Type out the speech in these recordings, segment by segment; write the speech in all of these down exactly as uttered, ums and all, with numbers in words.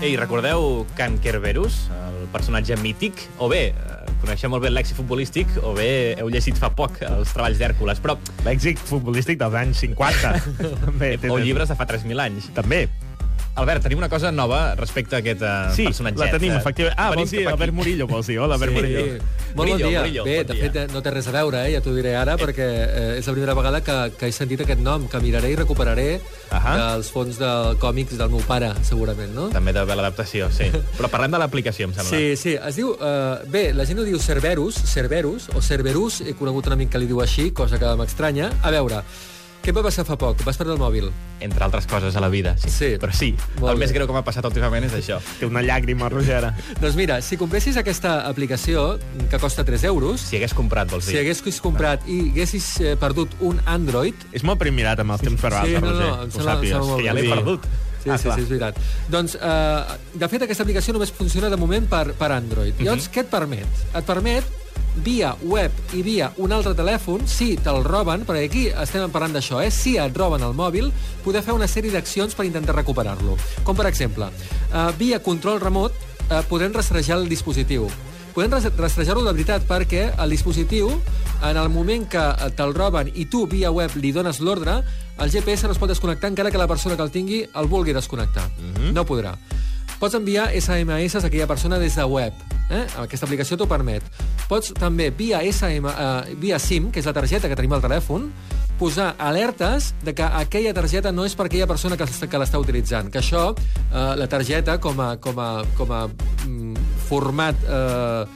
Ei, recordeu Can Kerberus, el personatge mític? O bé, coneixem molt bé el lèxic futbolístic, o bé heu llegit fa poc els treballs d'Hèrcules, però... Lèxic futbolístic dels anys cinquanta. Bé, o llibres de fa tres mil anys. També. Albert, tenim una cosa nova respecte a aquest uh, sí, personatget. Sí, la tenim, efectivament. Ah, vols dir Albert Murillo, vols dir? Hola, Albert sí. Murillo. Molt Murillo, bon dia. Murillo, Bé, bon de dia. fet, no té res a veure, eh? Ja t'ho diré ara, perquè eh, és la primera vegada que, que he sentit aquest nom, que miraré i recuperaré Ahà. dels fons de còmics del meu pare, segurament, no? També de l'adaptació, sí. Però parlem de l'aplicació, em sembla. Sí, sí. Es diu... Uh, bé, la gent ho diu Cerberus, Cerberus, o Cerberus, he conegut un amic que li diu així, cosa que m'estranya. A veure, què va passar fa poc? Vas perdre el mòbil. Entre altres coses a la vida, sí. Sí. Però sí, Molt el bé. més greu que m'ha passat últimament és això. Té una llàgrima, Roger. Doncs mira, si compressis aquesta aplicació, que costa tres euros, Si hagués comprat, vols dir? si haguessis comprat i haguessis eh, perdut un Android... És molt primirat amb els temps verbals, Sí, no, Roger. no, em Ho sembla- em sàpigues. sembla molt Que ja bé. l'he Sí. perdut. Sí, Ah, sí, clar. sí, és veritat. Doncs, eh, de fet, aquesta aplicació només funciona de moment per, per Android. Llavors, què et permet? Et permet, via web i via un altre telèfon, si te'l roben, perquè aquí estem parlant d'això, eh? si et roben el mòbil, poder fer una sèrie d'accions per intentar recuperar-lo. Com, per exemple, eh, via control remot, eh, podem rastrejar el dispositiu. Podem rastrejar-ho de veritat perquè el dispositiu, en el moment que te'l roben i tu via web li dones l'ordre, el G P S no es pot desconnectar encara que la persona que el tingui el vulgui desconnectar. Mm-hmm. No podrà. Pots enviar S M S a aquella persona des de web. Eh? Aquesta aplicació t'ho permet. Pots també, via, S M, uh, via SIM, que és la targeta que tenim al telèfon, posar alertes de que aquella targeta no és per aquella persona que, que l'està utilitzant. Que això, uh, la targeta, com a, com a, com a mm, format uh,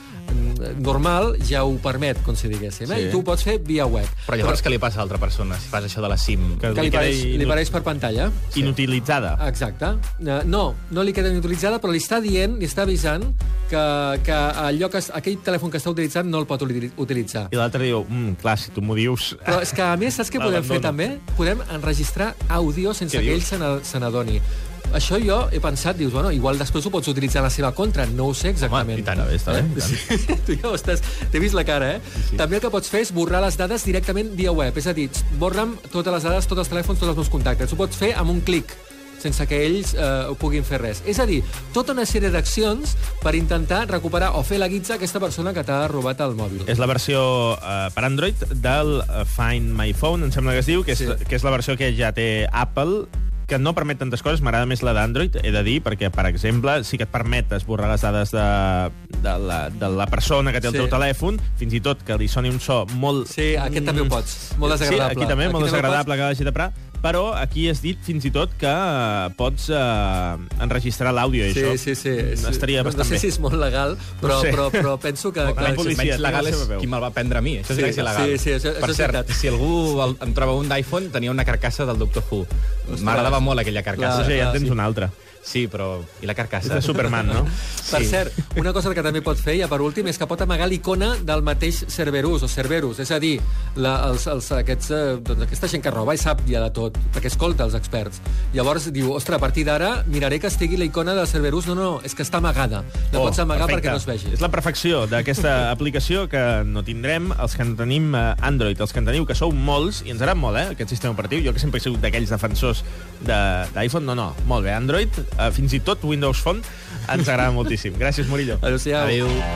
normal, ja ho permet, com si diguéssim. Eh? Sí. I tu ho pots fer via web. Però llavors què li passa a l'altra persona, si fas això de la SIM? Que Que li queda apareix, li inut- apareix per pantalla. Inutilitzada. Exacte. Eh, No, no li queda inutilitzada, però li està dient, li està avisant que, que allò que, aquell telèfon que està utilitzant no el pot utili- utilitzar. I l'altre diu, mm, clar, si tu m'ho dius... Però és que, a més, saps què podem fer també? Podem enregistrar àudio sense Què que ell dius? se n'ad- se n'adoni. Això jo he pensat, dius, bueno, igual després ho pots utilitzar en la seva contra, no ho sé exactament. Home, i tant, Està bé, està bé. Sí, tu ja ho estàs... T'he vist la cara, eh? Sí, sí. També el que pots fer és borrar les dades directament via web. És a dir, borra'm totes les dades, tots els telèfons, tots els meus contactes. Ho pots fer amb un clic, sense que ells eh, ho puguin fer res. És a dir, tota una sèrie d'accions per intentar recuperar o fer la guitza a aquesta persona que t'ha robat el mòbil. És la versió uh, per Android del uh, Find My Phone, em sembla que es diu, que és, Sí. que és la versió que ja té Apple, que no permet tantes coses, m'agrada més la d'Android, he de dir, perquè, per exemple, sí que et permet esborrar les dades de, de, la, de la persona que té el Sí. teu telèfon, fins i tot que li soni un so molt... Sí, aquest també ho pots. Molt desagradable. Sí, aquí també, molt Aquí també ho desagradable que hagi de parar, però aquí has dit fins i tot que uh, pots uh, enregistrar l'àudio, i Sí, això sí, sí. estaria no, bastant no sé bé. si és molt legal, però, No sé. però, però penso que... El que menys, policia, menys legal té la és seva veu. qui me'l va prendre a mi. Això sí, Sí, que és il·legal. sí, sí, això- per això és cert, veritat. si algú el, en troba un d'iPhone, tenia una carcassa del Doctor Who. M'agradava molt aquella carcassa. Roger, ja en clar, tens sí. una altra. Sí, però... I la És carcassa? de Superman, no? Per Sí. cert, una cosa que també pot fer, ja per últim, és que pot amagar l'icona del mateix Cerberus o Cerberus. És a dir, la, els, els, aquests, eh, doncs, aquesta gent que roba i sap ja de tot, perquè escolta els experts. Llavors diu, ostres, a partir d'ara miraré que estigui la icona del Cerberus. No, no, és que està amagada. La Oh, pots amagar perfecte. perquè no es vegi. És la perfecció d'aquesta aplicació que no tindrem els que en tenim eh, Android, els que en teniu, que sou molts, i ens agrada molt, eh, aquest sistema operatiu. Jo que sempre he sigut d'aquells defensors de- d'iPhone, no, no, molt bé. Android, eh, fins i tot Windows Phone, ens agrada moltíssim. Gràcies, Murillo. Adéu-siau. Adéu.